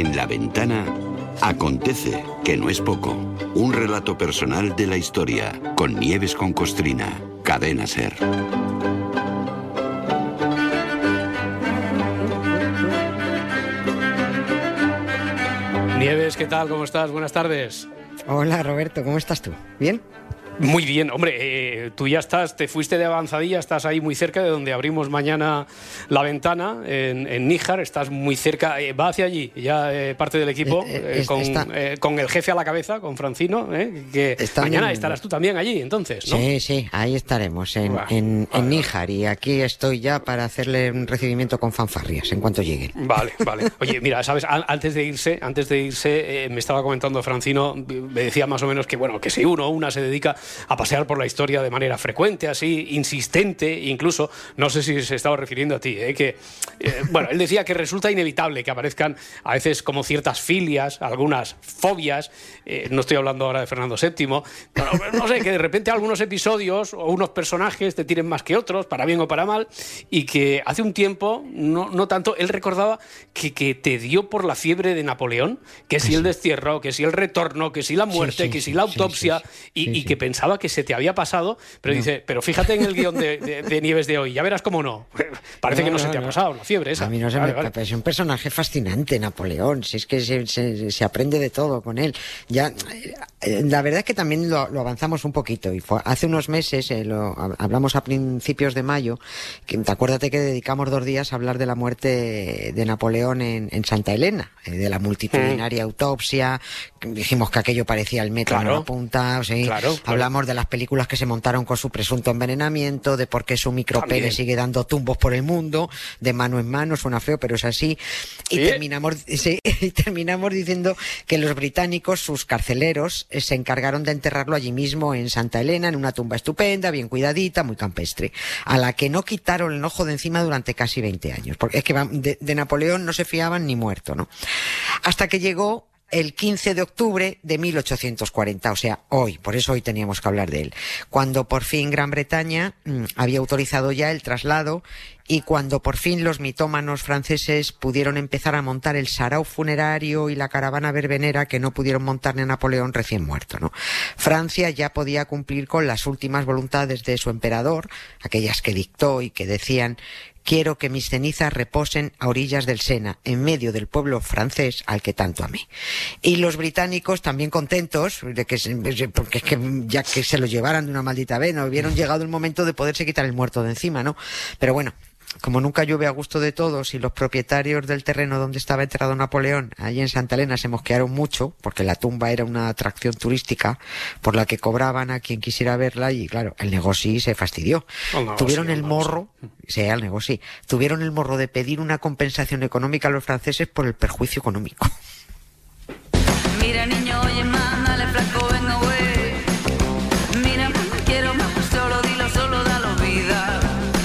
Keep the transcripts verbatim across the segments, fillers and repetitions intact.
En La Ventana acontece, que no es poco. Un relato personal de la historia, con Nieves con Costrina, Cadena SER. Nieves, ¿qué tal? ¿Cómo estás? Buenas tardes. Hola, Roberto, ¿cómo estás tú? ¿Bien? Muy bien, hombre, eh, tú ya estás, te fuiste de avanzadilla, estás ahí muy cerca de donde abrimos mañana La Ventana, en, en Níjar, estás muy cerca, eh, va hacia allí, ya eh, parte del equipo, eh, eh, con, eh, con el jefe a la cabeza, con Francino, eh, que mañana en... estarás tú también allí, entonces, ¿no? Sí, sí, ahí estaremos, en, vale, en, vale, en Níjar, vale. Y aquí estoy ya para hacerle un recibimiento con fanfarrias en cuanto lleguen. Vale, vale. Oye, mira, sabes, antes de irse, antes de irse, eh, me estaba comentando Francino, me decía más o menos que, bueno, que si uno o una se dedica a pasear por la historia de manera frecuente, así, insistente, incluso, no sé si se estaba refiriendo a ti, ¿eh? que, eh, bueno, él decía que resulta inevitable que aparezcan a veces como ciertas filias, algunas fobias, eh, no estoy hablando ahora de Fernando séptimo, pero, no sé, que de repente algunos episodios o unos personajes te tiren más que otros, para bien o para mal, y que hace un tiempo, no, no tanto, él recordaba que, que te dio por la fiebre de Napoleón, que si el destierro, que si el retorno, que si la muerte, sí, sí, que si la autopsia, sí, sí, sí. Y, sí, y que sí. pensaba que se te había pasado, pero no. dice, pero fíjate en el guión de, de, de Nieves de hoy, ya verás cómo no. Parece no, que no, no se te no. ha pasado la fiebre esa. A mí no se vale, me vale. Es un personaje fascinante, Napoleón, si es que se, se, se aprende de todo con él. Ya, la verdad es que también lo, lo avanzamos un poquito, y fue, hace unos meses, eh, lo, hablamos a principios de mayo, que, acuérdate que dedicamos dos días a hablar de la muerte de Napoleón en, en Santa Elena, eh, de la multitudinaria mm. autopsia, dijimos que aquello parecía el metro claro. en una punta, ¿sí? claro, claro. hablamos de las películas que se montaron con su presunto envenenamiento, de por qué su micropene sigue dando tumbos por el mundo, de mano en mano, suena feo, pero es así. Y ¿Sí? terminamos sí, y terminamos diciendo que los británicos, sus carceleros, eh, se encargaron de enterrarlo allí mismo en Santa Elena, en una tumba estupenda, bien cuidadita, muy campestre, a la que no quitaron el ojo de encima durante casi veinte años, porque es que de, de Napoleón no se fiaban ni muerto, ¿no? Hasta que llegó el quince de octubre de mil ochocientos cuarenta, o sea, hoy, por eso hoy teníamos que hablar de él, cuando por fin Gran Bretaña mmm, había autorizado ya el traslado y cuando por fin los mitómanos franceses pudieron empezar a montar el sarao funerario y la caravana verbenera que no pudieron montar ni a Napoleón recién muerto, ¿no? Francia ya podía cumplir con las últimas voluntades de su emperador, aquellas que dictó y que decían: quiero que mis cenizas reposen a orillas del Sena, en medio del pueblo francés al que tanto amé. Y los británicos también contentos, de que se, porque es que ya que se lo llevaran de una maldita vez, no hubieron llegado el momento de poderse quitar el muerto de encima, ¿no? Pero bueno, como nunca llueve a gusto de todos y los propietarios del terreno donde estaba enterrado Napoleón, allí en Santa Elena, se mosquearon mucho, porque la tumba era una atracción turística por la que cobraban a quien quisiera verla, y claro, el negocio se fastidió. El negocio, Tuvieron el morro, sí, el negocio, tuvieron el morro de pedir una compensación económica a los franceses por el perjuicio económico. Mira, niño, oye, man, dale flaco, venga, güey. Mira, quiero más, solo dilo, solo dalo vida.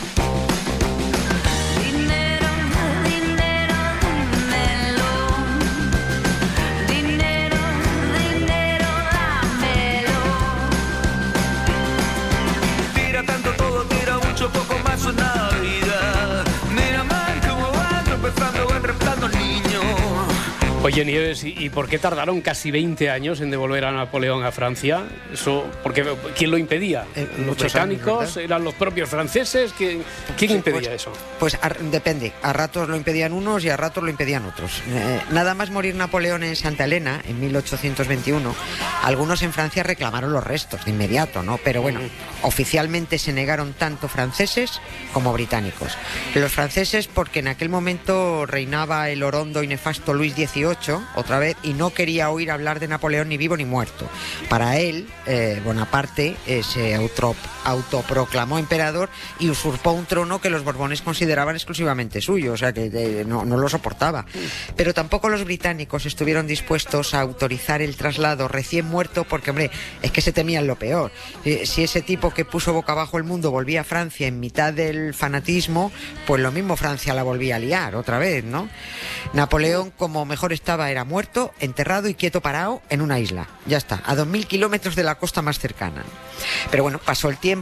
Poco más una vida. Mira, man, cómo van tropezando, van reptando niños. Oye, Nieves, ¿y, ¿y por qué tardaron casi veinte años en devolver a Napoleón a Francia? Eso, porque ¿quién lo impedía? Eh, ¿Los británicos? Años, ¿eran los propios franceses? ¿Quién, quién sí, impedía pues, eso? Pues a, depende. A ratos lo impedían unos y a ratos lo impedían otros. Eh, nada más morir Napoleón en Santa Elena, en mil ochocientos veintiuno, algunos en Francia reclamaron los restos de inmediato, ¿no? Pero bueno, mm. oficialmente se negaron tanto franceses como británicos. Los franceses porque en aquel momento reinaba el orondo y nefasto Luis dieciocho, otra vez, y no quería oír hablar de Napoleón ni vivo ni muerto. Para él, eh, Bonaparte eh, se auto, autoproclamó emperador y usurpó un trono que los Borbones consideraban exclusivamente suyo, o sea que eh, no, no lo soportaba. Pero tampoco los británicos estuvieron dispuestos a autorizar el traslado recién muerto porque, hombre, es que se temían lo peor. Eh, si ese tipo que puso boca abajo el mundo volvía a Francia en mitad del fanatismo, pues lo mismo Francia la volvía a liar otra vez, ¿no? Napoleón, como mejor estaba, era muerto, enterrado y quieto parado en una isla. Ya está, a dos mil kilómetros de la costa más cercana. Pero bueno, pasó el tiempo,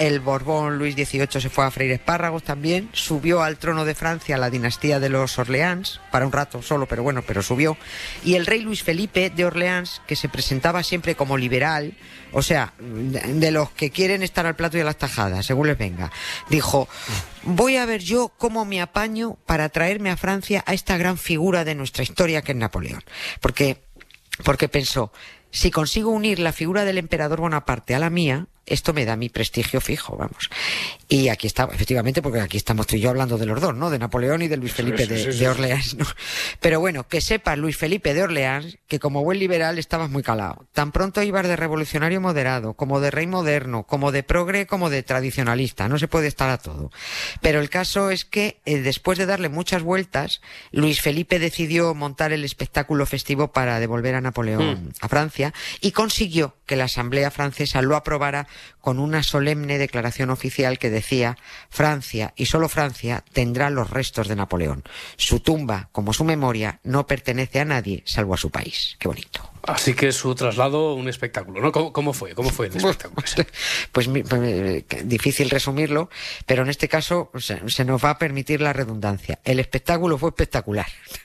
el Borbón Luis dieciocho se fue a freír espárragos también, subió al trono de Francia la dinastía de los Orleans, para un rato solo, pero bueno, pero subió, y el rey Luis Felipe de Orleans, que se presentaba siempre como liberal, o sea, de los que quieren estar al plato y a las tajadas, según les venga, dijo: voy a ver yo cómo me apaño para traerme a Francia a esta gran figura de nuestra historia que es Napoleón, porque, porque pensó, si consigo unir la figura del emperador Bonaparte a la mía, esto me da mi prestigio fijo, vamos. Y aquí está, efectivamente, porque aquí estamos tú y yo hablando de los dos, ¿no? De Napoleón y de Luis Felipe de, de Orleans, ¿no? Pero bueno, que sepas, Luis Felipe de Orleans, que como buen liberal estabas muy calado. Tan pronto ibas de revolucionario moderado, como de rey moderno, como de progre, como de tradicionalista. No se puede estar a todo. Pero el caso es que, eh, después de darle muchas vueltas, Luis Felipe decidió montar el espectáculo festivo para devolver a Napoleón mm. a Francia, y consiguió que la Asamblea Francesa lo aprobara con una solemne declaración oficial que decía: Francia, y solo Francia, tendrá los restos de Napoleón. Su tumba, como su memoria, no pertenece a nadie salvo a su país. Qué bonito. Así que su traslado, un espectáculo, ¿no? ¿Cómo, cómo fue? ¿Cómo fue el espectáculo? Pues, pues, pues difícil resumirlo, pero en este caso se, se nos va a permitir la redundancia. El espectáculo fue espectacular.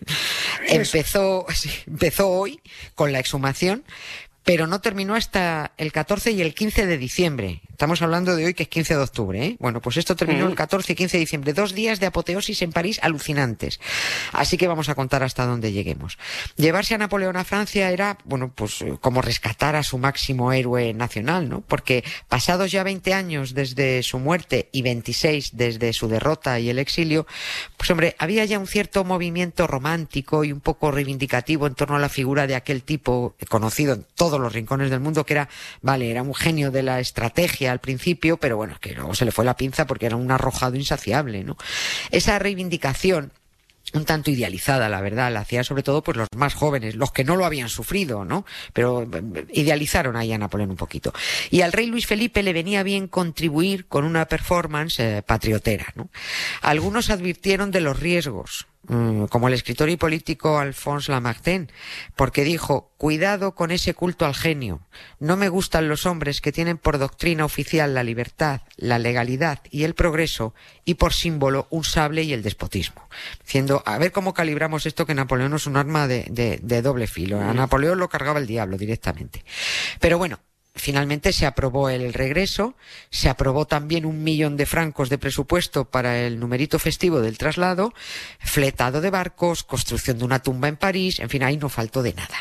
Empezó, sí, empezó hoy con la exhumación, pero no terminó hasta el catorce y el quince de diciembre. Estamos hablando de hoy, que es quince de octubre, ¿eh? Bueno, pues esto terminó mm. el catorce y quince de diciembre. Dos días de apoteosis en París alucinantes. Así que vamos a contar hasta dónde lleguemos. Llevarse a Napoleón a Francia era, bueno, pues como rescatar a su máximo héroe nacional, ¿no? Porque pasados ya veinte años desde su muerte y veintiséis desde su derrota y el exilio, pues hombre, había ya un cierto movimiento romántico y un poco reivindicativo en torno a la figura de aquel tipo conocido en todos los rincones del mundo, que era, vale, era un genio de la estrategia al principio, pero bueno, que luego se le fue la pinza porque era un arrojado insaciable, ¿no? Esa reivindicación, un tanto idealizada, la verdad, la hacía sobre todo pues los más jóvenes, los que no lo habían sufrido, ¿no? Pero idealizaron ahí a Napoleón un poquito. Y al rey Luis Felipe le venía bien contribuir con una performance eh, patriotera, ¿no? Algunos advirtieron de los riesgos, como el escritor y político Alphonse Lamartine, porque dijo: cuidado con ese culto al genio. No me gustan los hombres que tienen por doctrina oficial la libertad, la legalidad y el progreso, y por símbolo un sable y el despotismo. Diciendo, a ver cómo calibramos esto, que Napoleón es un arma de, de, de doble filo. A Napoleón lo cargaba el diablo directamente. Pero bueno, finalmente se aprobó el regreso, se aprobó también un millón de francos de presupuesto para el numerito festivo del traslado, fletado de barcos, construcción de una tumba en París, en fin, ahí no faltó de nada.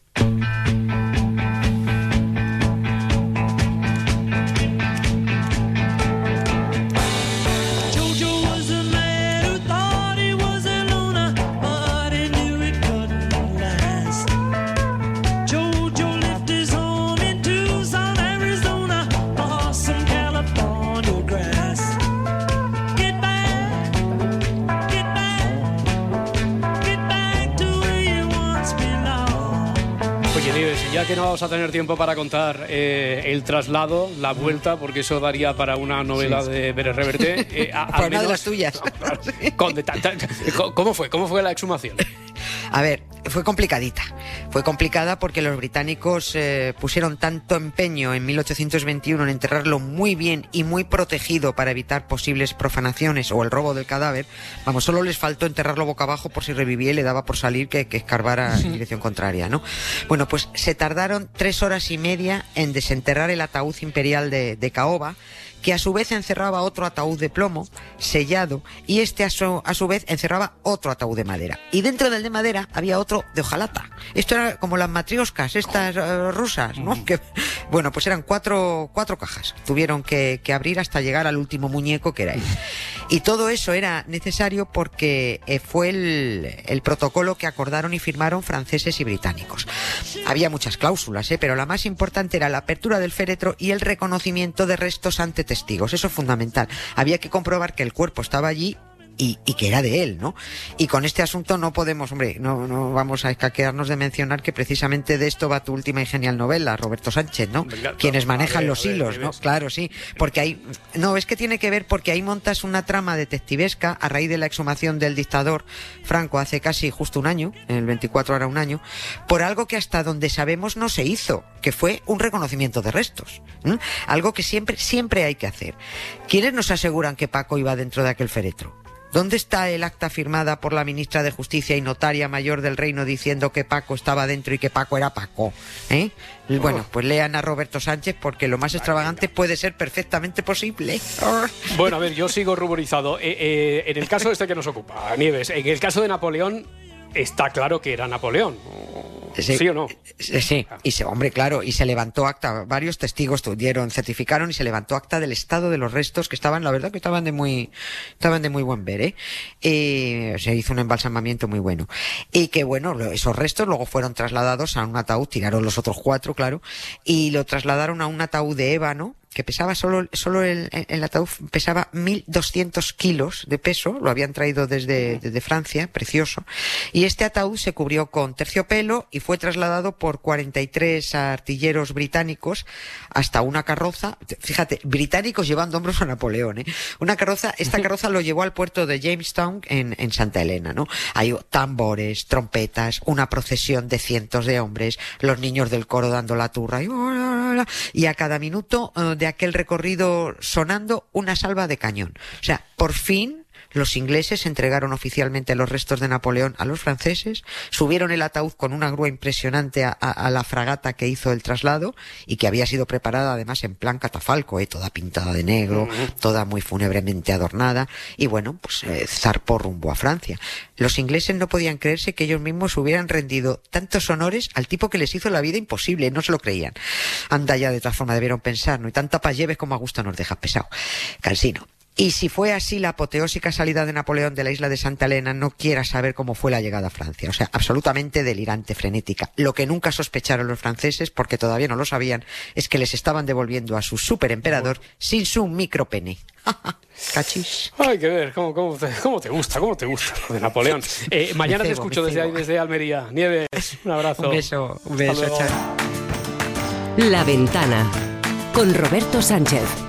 Ya que no vamos a tener tiempo para contar eh, el traslado, la vuelta, porque eso daría para una novela sí. de Pérez Reverte. Eh, a, para una menos, de las tuyas. Con, de, ta, ta, ¿Cómo fue? ¿Cómo fue la exhumación? A ver, fue complicadita. Fue complicada porque los británicos eh, pusieron tanto empeño en mil ochocientos veintiuno en enterrarlo muy bien y muy protegido para evitar posibles profanaciones o el robo del cadáver. Vamos, solo les faltó enterrarlo boca abajo por si revivía y le daba por salir que, que escarbara en dirección contraria, ¿no? Bueno, pues se tardaron tres horas y media en desenterrar el ataúd imperial de, de Caoba, que a su vez encerraba otro ataúd de plomo, sellado, y este a su, a su vez encerraba otro ataúd de madera. Y dentro del de madera había otro de hojalata. Esto era como las matrioscas, estas uh, rusas, ¿no? Que, bueno, pues eran cuatro, cuatro cajas. Tuvieron que, que abrir hasta llegar al último muñeco, que era él. Y todo eso era necesario porque eh, fue el, el protocolo que acordaron y firmaron franceses y británicos. Había muchas cláusulas, ¿eh? Pero la más importante era la apertura del féretro y el reconocimiento de restos ante testigos. Eso es fundamental. Había que comprobar que el cuerpo estaba allí y, y que era de él, ¿no? Y con este asunto no podemos, hombre, no, no vamos a escaquearnos de mencionar que precisamente de esto va tu última y genial novela, Roberto Sánchez, ¿no? Venga, quienes manejan ver, los ver, hilos, ¿no? Ves. Claro, sí, porque hay, no, es que tiene que ver porque ahí montas una trama detectivesca a raíz de la exhumación del dictador Franco hace casi justo un año, en el veinticuatro era un año, por algo que hasta donde sabemos no se hizo, que fue un reconocimiento de restos, ¿eh? Algo que siempre, siempre hay que hacer. ¿Quiénes nos aseguran que Paco iba dentro de aquel féretro? ¿Dónde está el acta firmada por la ministra de Justicia y notaria mayor del reino diciendo que Paco estaba dentro y que Paco era Paco? ¿Eh? Oh. Bueno, pues lean a Roberto Sánchez porque lo más extravagante puede ser perfectamente posible. Oh. Bueno, a ver, yo sigo ruborizado. Eh, eh, en el caso este que nos ocupa, Nieves, en el caso de Napoleón, está claro que era Napoleón. ¿Sí, ¿Sí o no? Sí, y se, hombre, claro, y se levantó acta, varios testigos dieron, certificaron y se levantó acta del estado de los restos que estaban, la verdad que estaban de muy, estaban de muy buen ver, ¿eh? Eh, se hizo un embalsamamiento muy bueno. Y que bueno, esos restos luego fueron trasladados a un ataúd, tiraron los otros cuatro, claro, y lo trasladaron a un ataúd de ébano, que pesaba solo, solo el, el ataúd pesaba mil doscientos kilos de peso, lo habían traído desde, desde Francia, precioso, y este ataúd se cubrió con terciopelo y fue trasladado por cuarenta y tres artilleros británicos hasta una carroza, fíjate, británicos llevando hombros a Napoleón, ¿eh? Una carroza, esta carroza lo llevó al puerto de Jamestown en, en Santa Elena, ¿no? Hay tambores, trompetas, una procesión de cientos de hombres, los niños del coro dando la turra y, y a cada minuto uh, de aquel recorrido sonando una salva de cañón. O sea, por fin los ingleses entregaron oficialmente los restos de Napoleón a los franceses, subieron el ataúd con una grúa impresionante a, a, a la fragata que hizo el traslado y que había sido preparada además en plan catafalco, ¿eh? Toda pintada de negro, toda muy fúnebremente adornada y bueno, pues eh, zarpó rumbo a Francia. Los ingleses no podían creerse que ellos mismos hubieran rendido tantos honores al tipo que les hizo la vida imposible, no se lo creían. Anda ya, de todas formas debieron pensar, ¿no? Y tanta paz lleves como a gusto nos dejas pesado. Cansino. Y si fue así la apoteósica salida de Napoleón de la isla de Santa Elena, no quiera saber cómo fue la llegada a Francia. O sea, absolutamente delirante, frenética. Lo que nunca sospecharon los franceses, porque todavía no lo sabían, es que les estaban devolviendo a su superemperador sin su micropene. Cachis. Hay que ver, ¿cómo, cómo, te, cómo te gusta, cómo te gusta lo de Napoleón. Eh, mañana cebo, te escucho desde ahí, desde Almería. Nieves, un abrazo. Un beso, un beso. La Ventana, con Roberto Sánchez.